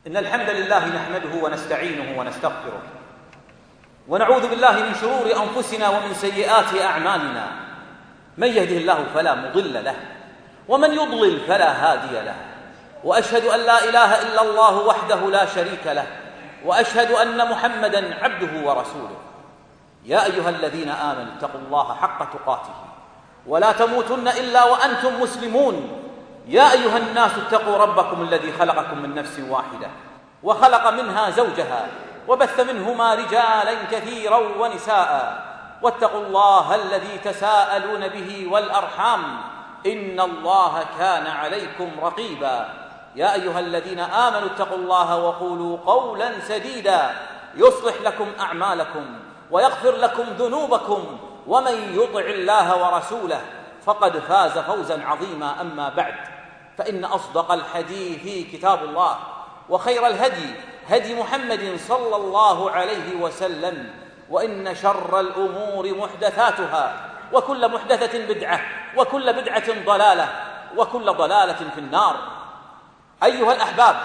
إن الحمد لله نحمده ونستعينه ونستغفره، ونعوذ بالله من شرور أنفسنا ومن سيئات أعمالنا. من يهده الله فلا مضل له، ومن يضلل فلا هادي له. وأشهد أن لا إله إلا الله وحده لا شريك له، وأشهد أن محمدًا عبده ورسوله. يا أيها الذين آمنوا اتقوا الله حق تقاته ولا تموتن إلا وأنتم مسلمون. يا أيها الناس اتقوا ربكم الذي خلقكم من نفس واحدة وخلق منها زوجها وبث منهما رجالا كثيرا ونساء، واتقوا الله الذي تساءلون به والأرحام، إن الله كان عليكم رقيبا. يا أيها الذين آمنوا اتقوا الله وقولوا قولا سديدا يصلح لكم أعمالكم ويغفر لكم ذنوبكم، ومن يطع الله ورسوله فقد فاز فوزا عظيما. أما بعد، فإن أصدق الحديث كتاب الله، وخير الهدي هدي محمد صلى الله عليه وسلم، وإن شر الأمور محدثاتها، وكل محدثة بدعة، وكل بدعة ضلالة، وكل ضلالة في النار. أيها الأحباب،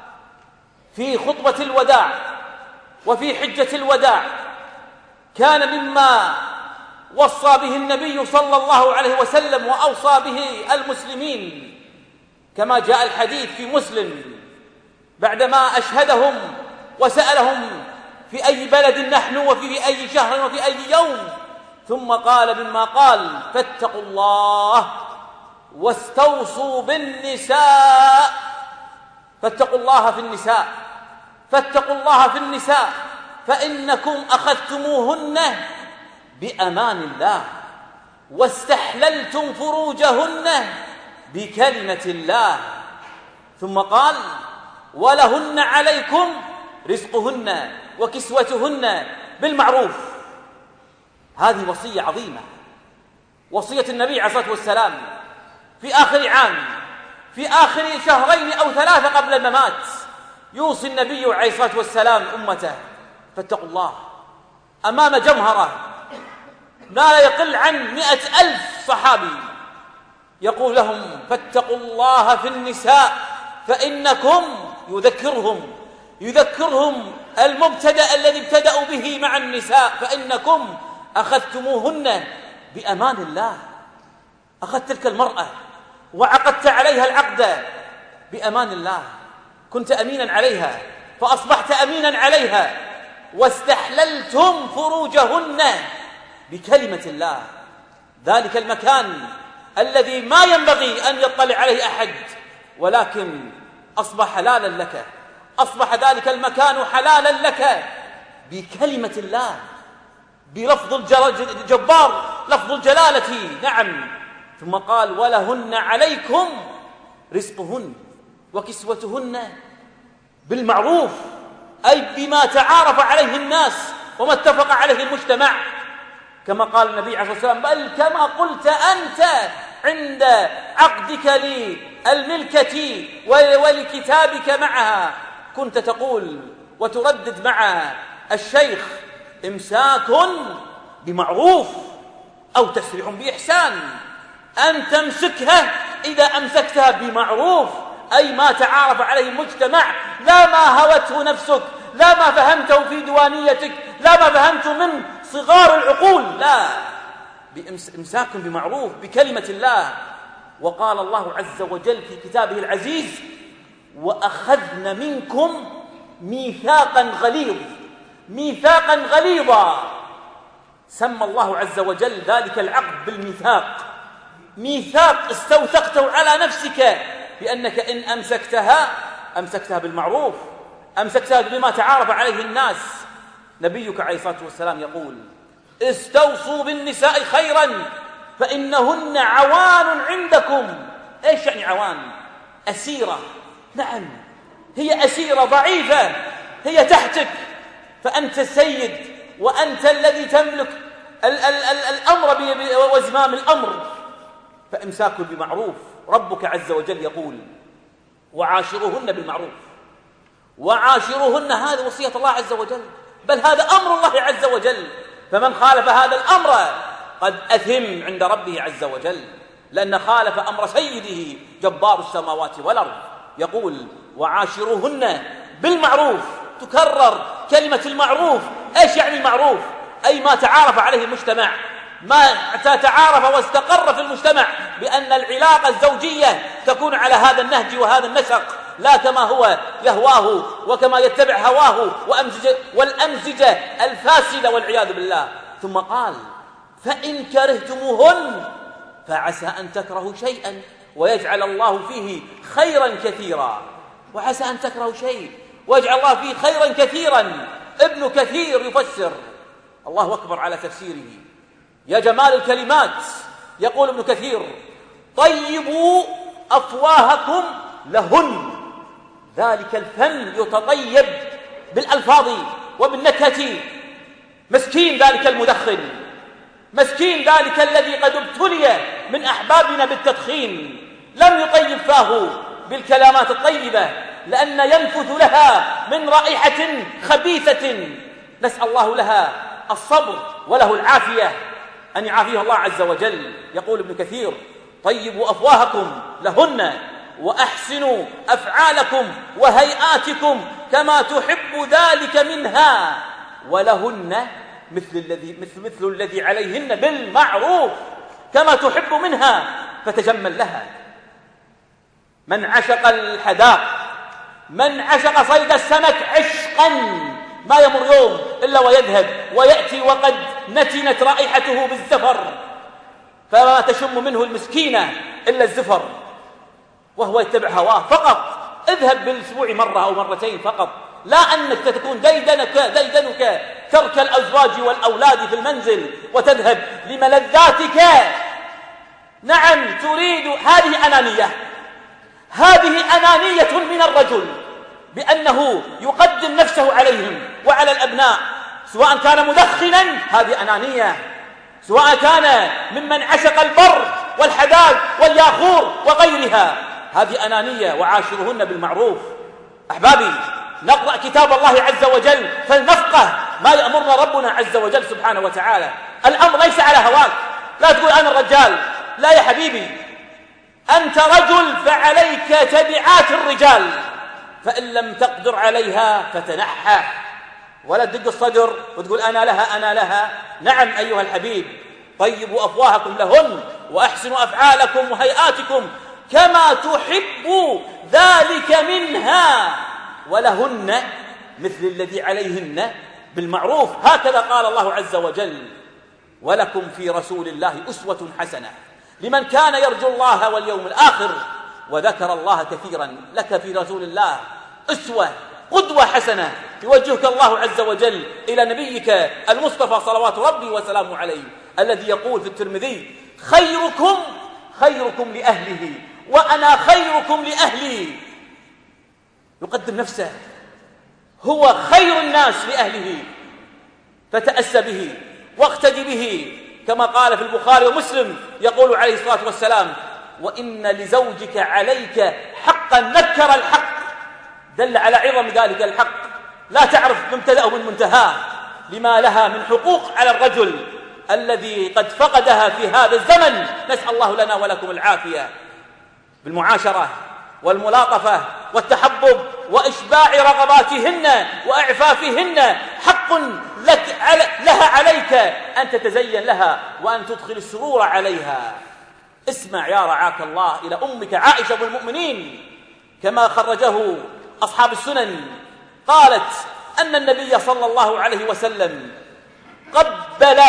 في خطبة الوداع وفي حجة الوداع كان مما وصى به النبي صلى الله عليه وسلم وأوصى به المسلمين، كما جاء الحديث في مسلم بعدما أشهدهم وسألهم في أي بلد نحن وفي أي شهر وفي أي يوم، ثم قال مما قال: فاتقوا الله واستوصوا بالنساء. فاتقوا الله في النساء، فاتقوا الله في النساء، فإنكم أخذتموهن بأمان الله واستحللتم فروجهن بكلمة الله. ثم قال: ولهن عليكم رزقهن وكسوتهن بالمعروف. هذه وصية عظيمة، وصية النبي عليه الصلاة والسلام في آخر عام، في آخر شهرين أو ثلاثة قبل الممات، يوصي النبي عليه الصلاة والسلام أمته: فاتقوا الله، أمام جمهرة لا يقل عن 100,000 صحابي، يقول لهم: فاتقوا الله في النساء، فإنكم يذكرهم المبتدأ الذي ابتدأوا به مع النساء، فإنكم أخذتموهن بأمان الله. أخذت تلك المرأة وعقدت عليها العقد بأمان الله، كنت أمينا عليها فأصبحت أمينا عليها، واستحللتم فروجهن بكلمة الله. ذلك المكان الذي ما ينبغي أن يطلع عليه أحد، ولكن أصبح حلالا لك، أصبح ذلك المكان حلالا لك بكلمة الله، بلفظ الجبار، لفظ الجلالة. نعم. ثم قال: ولهن عليكم رزقهن وكسوتهن بالمعروف، أي بما تعارف عليه الناس وما اتفق عليه المجتمع، كما قال النبي عليه الصلاة والسلام: بل كما قلت أنت عند عقدك للملكة ولكتابك معها، كنت تقول وتردد مع الشيخ: إمساك بمعروف أو تسريح بإحسان. أن تمسكها إذا أمسكتها بمعروف، أي ما تعارف عليه المجتمع، لا ما هوته نفسك، لا ما فهمته في ديوانيتك، لا ما فهمته من صغار العقول، لا، بإمساك بمعروف بكلمة الله. وقال الله عز وجل في كتابه العزيز: وأخذن منكم ميثاقا غليظا. سمى الله عز وجل ذلك العقد بالميثاق، ميثاق استوثقته على نفسك بأنك إن أمسكتها بالمعروف، أمسكتها بما تعارف عليه الناس. نبيك عليه الصلاة والسلام يقول: استوصوا بالنساء خيرا فإنهن عوان عندكم. إيش يعني عوان؟ أسيرة. نعم، هي أسيرة ضعيفة، هي تحتك، فأنت السيد وأنت الذي تملك الأمر وزمام الأمر، فإمساك بمعروف. ربك عز وجل يقول: وعاشروهن بالمعروف. وعاشروهن، هذه وصية الله عز وجل، بل هذا أمر الله عز وجل، فمن خالف هذا الأمر قد أثم عند ربه عز وجل، لأن خالف أمر سيده جبار السماوات والأرض. يقول: وعاشروهن بالمعروف. تكرر كلمة المعروف. إيش يعني المعروف؟ أي ما تعارف عليه المجتمع، ما تعارف واستقر في المجتمع بأن العلاقة الزوجية تكون على هذا النهج وهذا النسق، لا كما هو يهواه وكما يتبع هواه والأمزجة الفاسدة والعياذ بالله. ثم قال: فإن كرهتموهن فعسى أن تكرهوا شيئا ويجعل الله فيه خيرا كثيرا. وعسى أن تكرهوا شيء ويجعل الله فيه خيرا كثيرا. ابن كثير يفسر، الله أكبر على تفسيره، يا جمال الكلمات. يقول ابن كثير: طيبوا أفواهكم لهن. ذلك الفم يتطيب بالألفاظ وبالنكهة. مسكين ذلك المدخن، مسكين ذلك الذي قد ابتلي من أحبابنا بالتدخين، لم يطيب فاه بالكلمات الطيبة لأن ينفث لها من رائحة خبيثة. نسأل الله لها الصبر وله العافية، أن يعافيه الله عز وجل. يقول ابن كثير: طيبوا أفواهكم لهن وأحسنوا أفعالكم وهيئاتكم كما تحب ذلك منها، ولهن مثل الذي عليهن بالمعروف كما تحب منها فتجمل لها. من عشق الحداق، من عشق صيد السمك عشقا ما يمر يوم إلا ويذهب ويأتي وقد نتنت رائحته بالزفر، فما تشم منه المسكينة إلا الزفر وهو يتبع هواه فقط. اذهب بالأسبوع مرة أو مرتين فقط، لا أنك تكون ديدنك ترك الأزواج والأولاد في المنزل وتذهب لملذاتك. نعم تريد، هذه أنانية، هذه أنانية من الرجل بأنه يقدم نفسه عليهم وعلى الأبناء، سواء كان مدخنا هذه أنانية، سواء كان ممن عشق البر والحداد والياخور وغيرها هذه أنانية. وعاشرهن بالمعروف. أحبابي، نقرأ كتاب الله عز وجل فلنفقه ما يأمرنا ربنا عز وجل سبحانه وتعالى. الأمر ليس على هواك، لا تقول أنا الرجال، لا يا حبيبي، أنت رجل فعليك تبعات الرجال، فإن لم تقدر عليها فتنحى، ولا تدق الصدر وتقول أنا لها أنا لها. نعم أيها الحبيب، طيبوا أفواهكم لهن وأحسنوا أفعالكم وهيئاتكم كما تحب ذلك منها، ولهن مثل الذي عليهن بالمعروف. هكذا قال الله عز وجل: ولكم في رسول الله أسوة حسنة لمن كان يرجو الله واليوم الآخر وذكر الله كثيرا. لك في رسول الله أسوة، قدوة حسنة، يوجهك الله عز وجل إلى نبيك المصطفى صلوات ربي وسلامه عليه، الذي يقول في الترمذي: خيركم خيركم لأهله وأنا خيركم لأهلي. يقدم نفسه، هو خير الناس لأهله، فتأسى به واقتدي به، كما قال في البخاري ومسلم، يقول عليه الصلاة والسلام: وإن لزوجك عليك حقا. نكر الحق، دل على عظم ذلك الحق، لا تعرف مبتدأه من منتهاه، لما لها من حقوق على الرجل الذي قد فقدها في هذا الزمن. نسأل الله لنا ولكم العافية بالمعاشرة والملاطفة والتحبب وإشباع رغباتهن وإعفافهن. حق لها عليك أن تتزين لها وأن تدخل السرور عليها. اسمع يا رعاك الله إلى أمك عائشة بالمؤمنين كما خرجه أصحاب السنن، قالت أن النبي صلى الله عليه وسلم قبل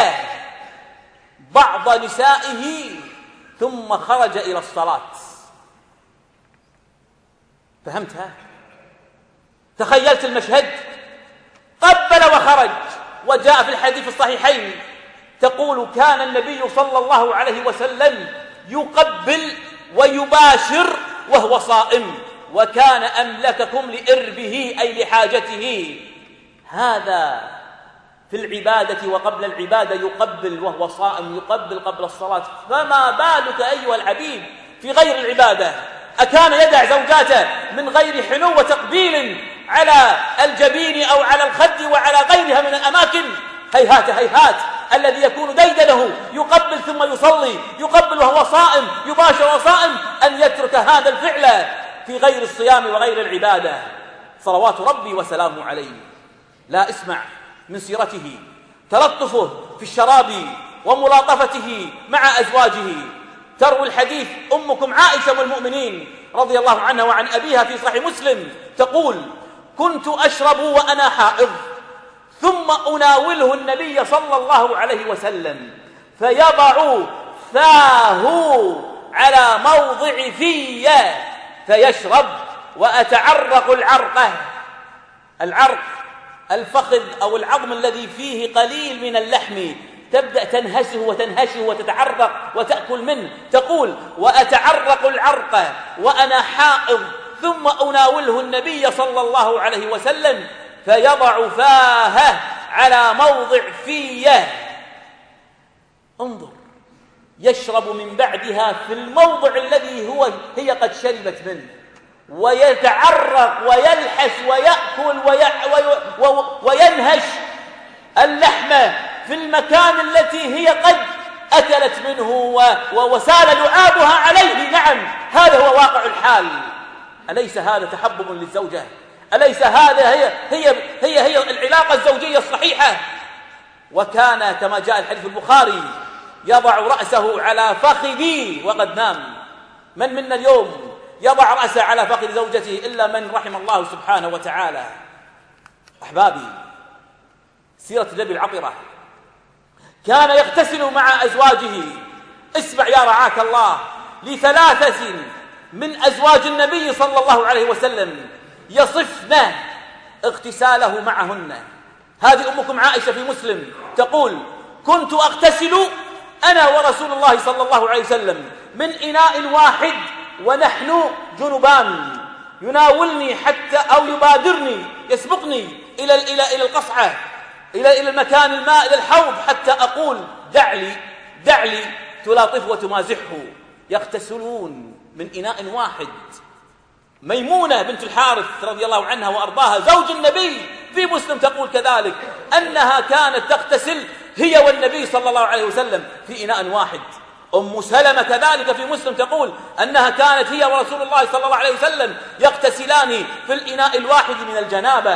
بعض نسائه ثم خرج إلى الصلاة. فهمتها؟ تخيلت المشهد؟ قبل وخرج. وجاء في الحديث الصحيحين تقول: كان النبي صلى الله عليه وسلم يقبل ويباشر وهو صائم، وكان أملككم لإربه أي لحاجته. هذا في العبادة وقبل العبادة يقبل وهو صائم، يقبل قبل الصلاة، فما بالك أيها الحبيب في غير العبادة؟ أكان يدع زوجاته من غير حنو وتقبيل على الجبين أو على الخد وعلى غيرها من الأماكن؟ هيهات هيهات. الذي يكون ديدنه يقبل ثم يصلي، يقبل وهو صائم، يباشر وهو صائم، أن يترك هذا الفعل في غير الصيام وغير العبادة. صلوات ربي وسلامه عليه. لا اسمع من سيرته تلطفه في الشراب وملاطفته مع أزواجه. تروي الحديث أمكم عائشة والمؤمنين رضي الله عنها وعن أبيها في صحيح مسلم تقول: كنت أشرب وأنا حائض ثم أناوله النبي صلى الله عليه وسلم فيضع فاه على موضع في فيشرب وأتعرق العرق الفخذ أو العظم الذي فيه قليل من اللحم، تبدأ تنهشه وتنهشه وتتعرق وتأكل منه. تقول: وأتعرق العرق وأنا حائض ثم أناوله النبي صلى الله عليه وسلم فيضع فاه على موضع فيه. انظر، يشرب من بعدها في الموضع الذي هي قد شربت منه، ويتعرق ويلحس ويأكل وينهش اللحم في المكان التي هي قد أكلت منه وسال لعابها عليه. نعم، هذا هو واقع الحال. أليس هذا تحبب للزوجة؟ أليس هذا هي العلاقة الزوجية الصحيحة؟ وكان كما جاء الحديث البخاري يضع رأسه على فخذي وقد نام. من منا اليوم يضع رأسه على فخذ زوجته إلا من رحم الله سبحانه وتعالى. أحبابي، سيرة النبي العطرة، كان يغتسل مع أزواجه. اسمع يا رعاك الله، ل3 من أزواج النبي صلى الله عليه وسلم يصفن اغتساله معهن. هذه أمكم عائشة في مسلم تقول: كنت أغتسل أنا ورسول الله صلى الله عليه وسلم من إناء واحد ونحن جنبان، يناولني حتى أو يبادرني يسبقني إلى القصعة، إلى المكان الماء، إلى الحوض، حتى أقول: دع لي تلاطفه وتمازحه. يغتسلون من إناء واحد. ميمونة بنت الحارث رضي الله عنها وأرضاها زوج النبي في مسلم تقول كذلك أنها كانت تغتسل هي والنبي صلى الله عليه وسلم في إناء واحد. أم سلمة كذلك في مسلم تقول أنها كانت هي ورسول الله صلى الله عليه وسلم يغتسلان في الإناء الواحد من الجنابة.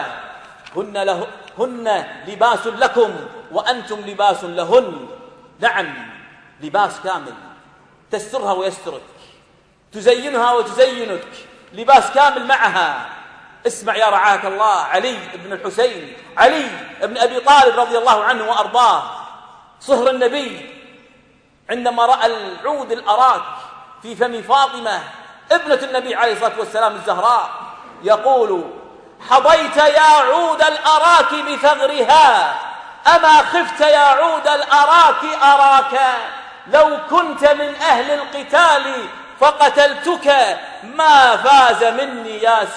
هن لباس لكم وأنتم لباس لهن. نعم، لباس كامل، تسترها ويسترك، تزينها وتزينك، لباس كامل معها. اسمع يا رعاك الله، علي بن الحسين، علي بن أبي طالب رضي الله عنه وأرضاه، صهر النبي، عندما رأى العود الأراك في فم فاطمة ابنة النبي عليه الصلاة والسلام الزهراء يقول: حضيت يا عود الأراك بثغرها، أما خفت يا عود الأراك أراك، لو كنت من أهل القتال فقتلتك، ما فاز مني يا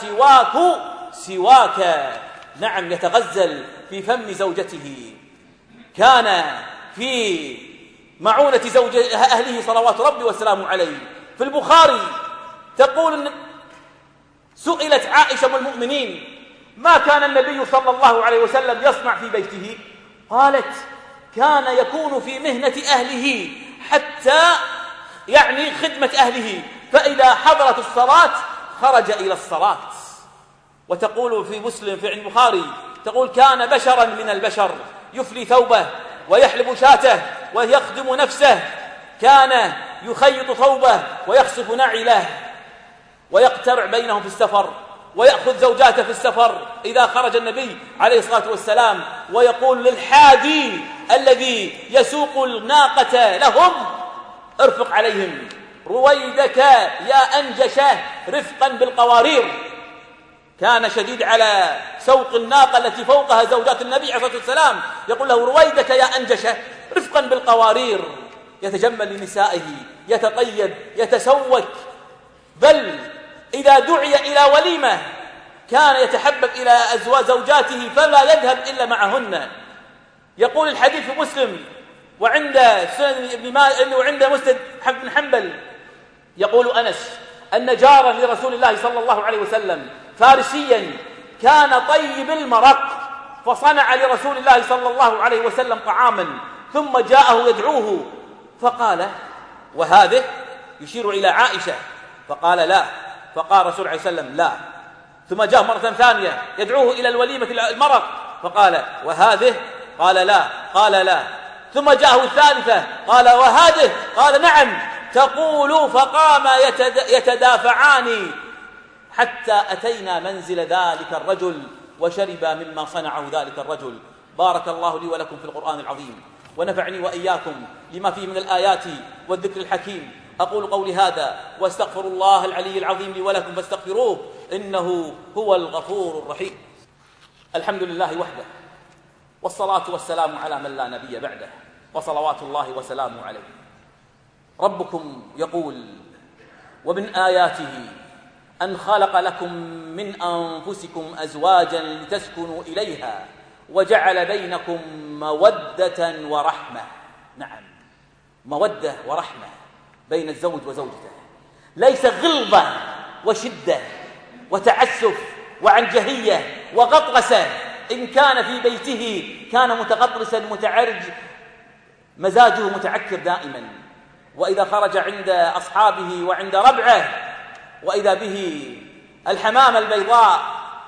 سواك. نعم، يتغزل في فم زوجته. كان في معونة أهله صلوات ربي وسلامه عليه. في البخاري تقول إن سئلت عائشة والمؤمنين: ما كان النبي صلى الله عليه وسلم يصنع في بيته؟ قالت: كان يكون في مهنة أهله حتى خدمة أهله، فإذا حضرت الصلاة خرج إلى الصلاة. وتقول في مسلم في البخاري تقول: كان بشرا من البشر يفلي ثوبه ويحلب شاته ويخدم نفسه، كان يخيط ثوبه ويخصف نعله ويقترع بينهم في السفر، ويأخذ زوجاته في السفر إذا خرج النبي عليه الصلاة والسلام، ويقول للحادي الذي يسوق الناقة لهم: ارفق عليهم، رويدك يا أنجشة، رفقا بالقوارير. كان شديد على سوق الناقة التي فوقها زوجات النبي عليه الصلاة والسلام، يقول له: رويدك يا أنجشة، رفقا بالقوارير. يتجمل لنسائه، يتطيب، يتسوك، بل إذا دعي إلى وليمة كان يتحبب إلى زوجاته فلا يذهب إلا معهن. يقول الحديث في مسلم وعند سنن ابن ماجه وعند مسند بن حنبل، يقول أنس أن جارا لرسول الله صلى الله عليه وسلم فارسيا كان طيب المرق، فصنع لرسول الله صلى الله عليه وسلم طعاما، ثم جاءه يدعوه فقال: وهذه؟ يشير إلى عائشة، فقال: لا. فقال رسول الله عليه وسلم: لا، ثم جاء مرة ثانية يدعوه إلى الوليمة المرق، فقال: وهذه؟ قال: لا. قال: لا. ثم جاءه الثالثة، قال: وهذه؟ قال: نعم. تقول فقام يتدافعان حتى أتينا منزل ذلك الرجل وشرب مما صنعه ذلك الرجل. بارك الله لي ولكم في القرآن العظيم، ونفعني وإياكم لما فيه من الآيات والذكر الحكيم. أقول قولي هذا واستغفر الله العلي العظيم لي ولكم فاستغفروه إنه هو الغفور الرحيم. الحمد لله وحده، والصلاة والسلام على من لا نبي بعده، وصلوات الله وسلامه عليه. ربكم يقول: ومن آياته أن خلق لكم من أنفسكم أزواجا لتسكنوا إليها وجعل بينكم مودة ورحمة. نعم، مودة ورحمة بين الزوج وزوجته، ليس غلظة وشدة وتعسف وعنجهية وغطرسة. إن كان في بيته كان متغطرسا متعرج، مزاجه متعكر دائما، وإذا خرج عند أصحابه وعند ربعه وإذا به الحمامة البيضاء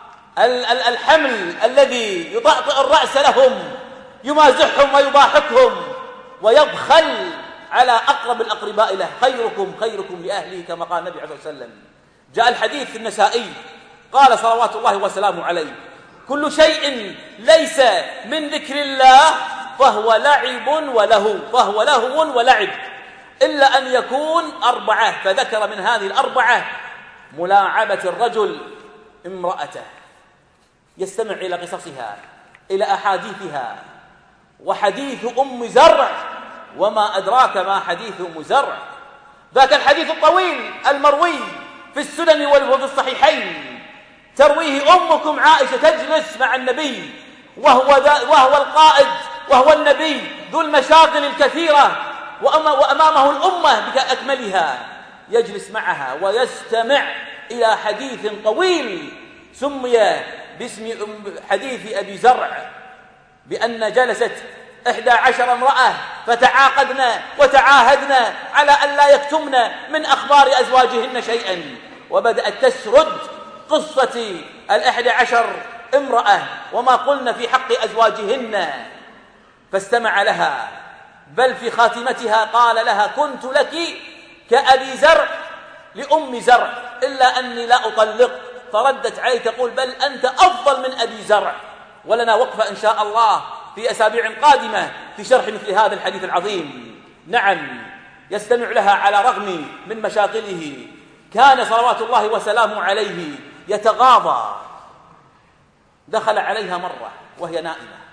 الحمل الذي يطأطئ الرأس لهم، يمازحهم ويضاحكهم ويبخل على أقرب الأقرباء له. خيركم خيركم لأهله، كما قال النبي عليه الصلاة والسلام. جاء الحديث في النسائي، قال صلوات الله وسلامه عليه: كل شيء ليس من ذكر الله فهو لعب ولهو، فهو لهو ولعب، إلا أن يكون أربعة. فذكر من هذه الأربعة ملاعبة الرجل امرأته، يستمع إلى قصصها، إلى أحاديثها. وحديث أم زرع، وما أدراك ما حديث أم زرع، ذاك الحديث الطويل المروي في السنن وفي الصحيحين، ترويه أمكم عائشة، تجلس مع النبي وهو القائد وهو النبي ذو المشاغل الكثيرة، وأمامه الأمة بأكملها، يجلس معها ويستمع إلى حديث طويل سمي باسم حديث أبي زرع، بأن جلست 11 امرأة فتعاقدنا وتعاهدنا على أن لا يكتمن من أخبار أزواجهن شيئا، وبدأت تسرد قصة 11 امرأة وما قلن في حق أزواجهن، فاستمع لها، بل في خاتمتها قال لها: كنت لك كأبي زرع لأم زرع، إلا أني لا أطلق. فردت عليه تقول: بل أنت أفضل من أبي زرع. ولنا وقفة إن شاء الله في أسابيع قادمة في شرح مثل هذا الحديث العظيم. نعم، يستمع لها على رغم من مشاغله. كان صلوات الله وسلامه عليه يتغاضى. دخل عليها مرة وهي نائمة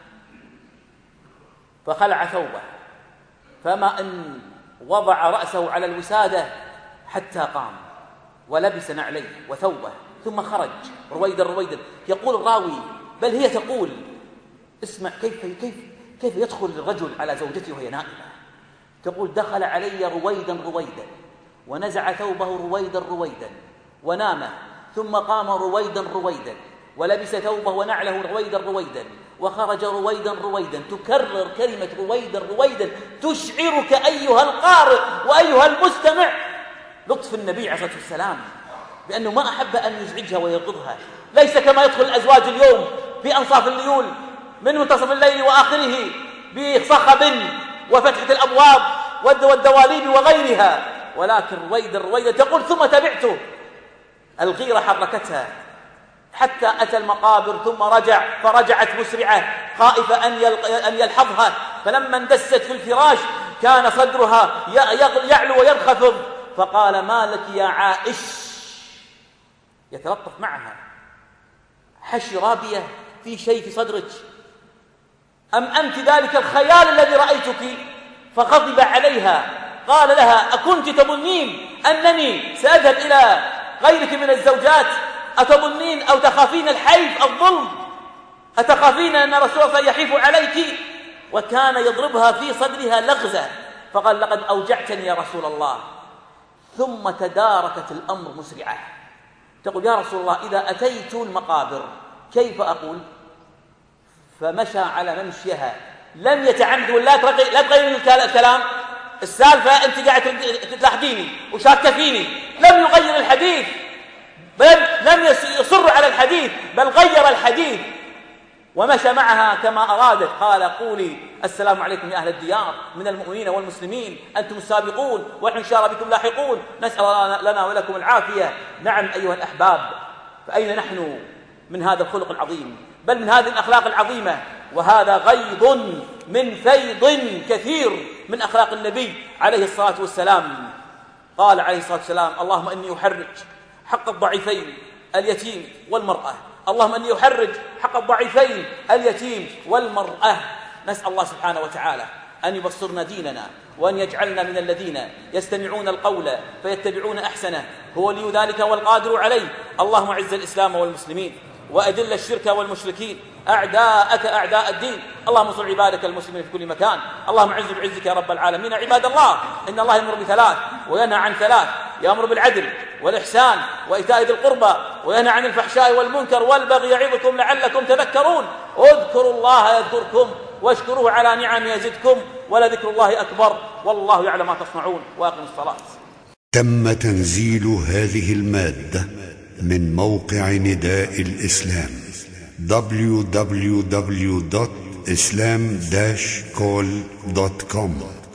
فخلع ثوبه، فما أن وضع رأسه على الوسادة حتى قام ولبس نعليه وثوبه، ثم خرج رويدا رويدا. يقول الراوي، بل هي تقول: اسمع كيف يدخل الرجل على زوجته وهي نائمة. تقول: دخل علي رويدا رويدا، ونزع ثوبه رويدا رويدا، ونام، ثم قام رويدا رويدا، ولبس ثوبه ونعله رويدا رويدا، وخرج رويدا رويدا. تكرر كلمة رويدا رويدا تشعرك أيها القارئ وأيها المستمع لطف النبي عليه الصلاة والسلام، بأنه ما أحب أن يزعجها ويغضها. ليس كما يدخل الأزواج اليوم في أنصاف الليل من منتصف الليل وآخره بصخب وفتحة الأبواب والدواليب وغيرها، ولكن رويدا رويدا. تقول: ثم تبعته، الغيرة حركتها حتى أتى المقابر، ثم فرجعت مسرعة خائفة أن يلحظها. فلما اندست في الفراش كان صدرها يعلو وينخفض، فقال: ما لك يا عائش؟ يتلطف معها: حشي رابية، في شيء في صدرك؟ أم أنت ذلك الخيال الذي رأيتك؟ فغضب عليها، قال لها: أكنت تظنين أنني سأذهب إلى غيرك من الزوجات؟ أتظنين أو تخافين الحيف الظلم؟ أتخافين أن رسول الله يحيف عليك؟ وكان يضربها في صدرها لغزة، فقال: لقد أوجعتني يا رسول الله. ثم تداركت الأمر مسرعة، تقول: يا رسول الله، إذا أتيت المقابر كيف أقول؟ فمشى على ممشيها، لم يتعمد. ولا تغيرين الكلام، السالفة أنت قاعد تلاحقيني وشاكة فيني. لم يغير الحديث، بل لم يصر على الحديث، بل غير الحديث ومشى معها كما أرادت. قال قولي السلام عليكم يا أهل الديار من المؤمنين والمسلمين، أنتم السابقون ونحن إن شاء الله بكم لاحقون، نسأل لنا ولكم العافية. نعم أيها الأحباب، فأين نحن من هذا الخلق العظيم، بل من هذه الأخلاق العظيمة؟ وهذا غيض من فيض كثير من أخلاق النبي عليه الصلاة والسلام. قال عليه الصلاة والسلام: اللهم إني أحرج حق الضعيفين اليتيم والمرأة. اللهم إني أحرج حق الضعيفين اليتيم والمرأة. نسأل الله سبحانه وتعالى أن يبصرنا ديننا، وأن يجعلنا من الذين يستمعون القول فيتبعون أحسنه، هو ولي ذلك والقادر عليه. اللهم أعز الإسلام والمسلمين، وأذل الشرك والمشركين، أعداءك أعداء الدين. اللهم انصر عبادك المسلمين في كل مكان. اللهم اعز بعزك يا رب العالمين. عباد الله، إن الله يأمر بثلاث وينهى عن ثلاث: يأمر بالعدل والإحسان وإيتاء ذي القربى، وينهى عن الفحشاء والمنكر والبغي يعظكم لعلكم تذكرون. اذكروا الله يذكركم، واشكروه على نعمه يزدكم، ولذكر الله أكبر، والله يعلم ما تصنعون. وأقم الصلاة. تم تنزيل هذه المادة من موقع نداء الإسلام www.islam-call.com